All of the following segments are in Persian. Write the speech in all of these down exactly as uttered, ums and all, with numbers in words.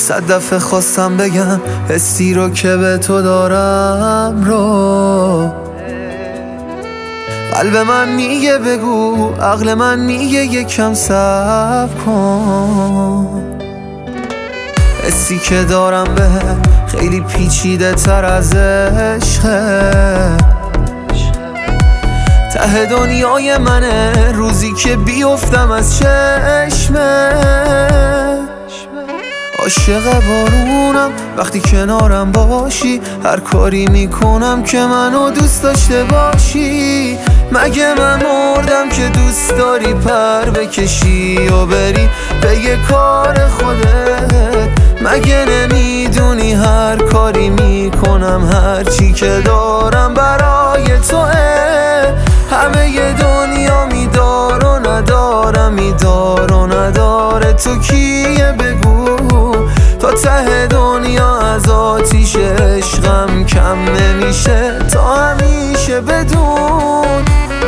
صد دفعه خواستم بگم حسی رو که به تو دارم رو. قلب من میگه بگو، عقل من میگه یکم صبر کن. حسی که دارم به خیلی پیچیده تر از عشقه. ته دنیای منه روزی که بیفتم از چشمه. عاشق بارونم وقتی کنارم باشی، هر کاری میکنم که منو دوست داشته باشی. مگه من مردم که دوست داری پر بکشی و بری به یه کار خودت؟ مگه نمیدونی هر کاری میکنم هر چی که دارم برای توه؟ همه ی دنیا میدار و ندارم، میدار و نداره، تو کیه بگو؟ تا ته دنیا از آتیش عشقم کم نمیشه تا همیشه بدون.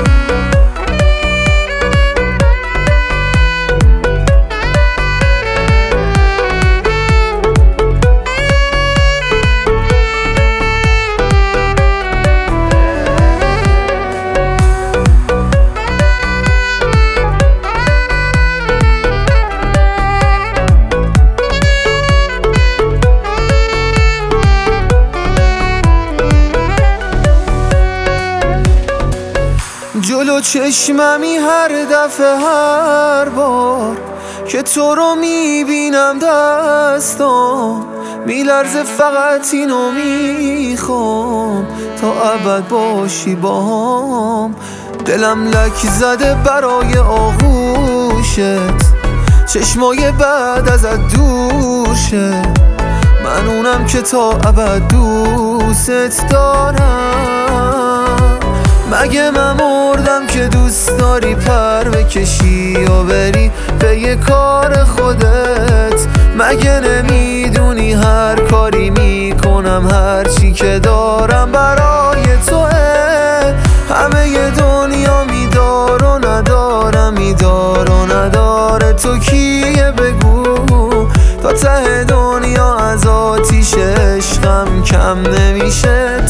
جلو چشممی هر دفعه هر بار که تو رو میبینم دستام میلرزه، فقط اینو میخوام تا ابد باشی باهام. دلم لک زده برای آغوشت، چشمای بعد ازت دور شه. من اونم که تا ابد دوست دارم. مگه من مردم که دوست داری پر بکشی و بری به یه کار خودت؟ مگه نمیدونی هر کاری میکنم هر چی که دارم برای توه؟ همه ی دنیا میدار و ندارم، میدار و نداره، تو کیه بگو؟ تا ته دنیا از آتیش عشقم کم نمیشه